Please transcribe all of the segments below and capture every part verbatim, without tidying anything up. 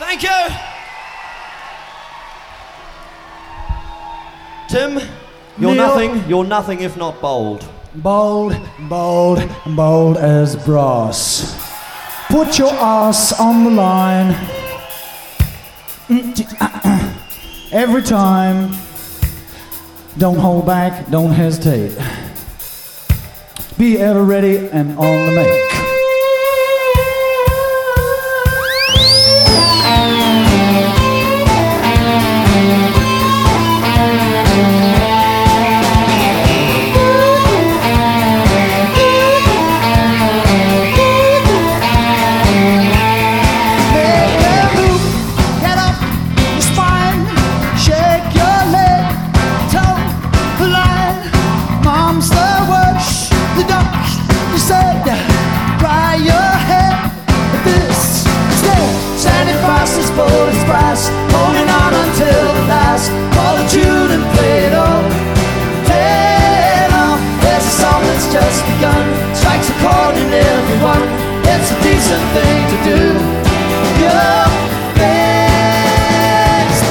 Thank you. Tim, you're Neil. nothing, you're nothing if not bold. Bold, bold, bold as brass. Put your ass on the line. Every time. Don't hold back, don't hesitate. Be ever ready and on the make. Holding on until the last, call the tune and play it all. Play it all. There's a song that's just begun, strikes a chord in everyone. It's a decent thing to do. Your best.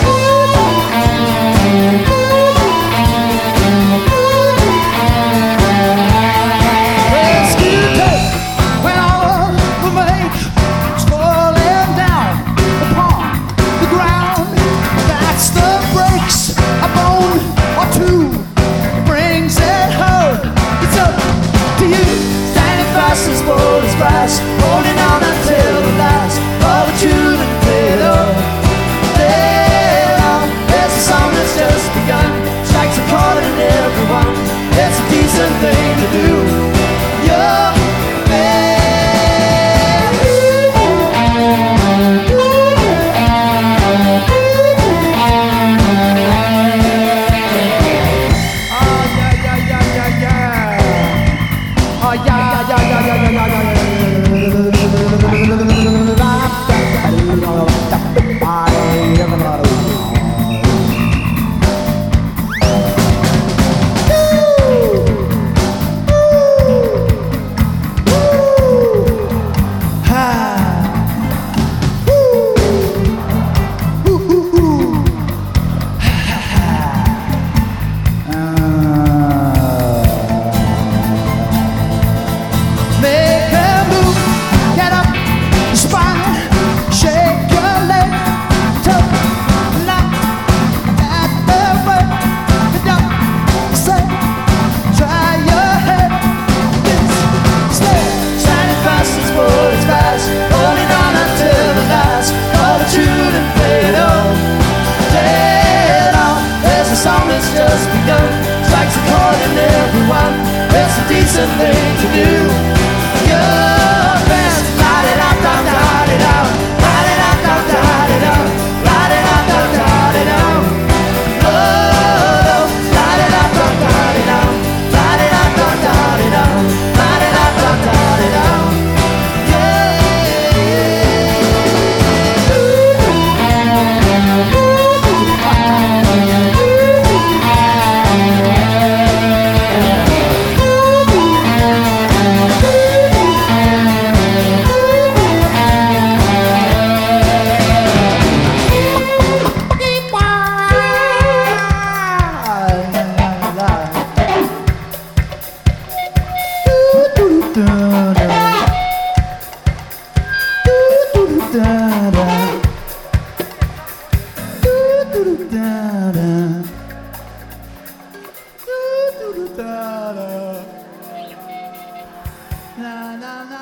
Rescue tape when all we make is falling down upon the ground. That's the breaks, a bone or two brings it home. It's up to you, standing fast as bold as brass, holding on until the last. All the tune and play it all, play it all. There's a song that's just begun, strikes a chord in everyone. It's a decent thing to do. Your just begun, strikes a chord in everyone. It's a decent thing to do. Your best, light it up, da da it up, light it up, da da it up, light it up, da da it up. Oh, light it up, da da it up, light it up, da da it up, light it up, da da it up. Na na na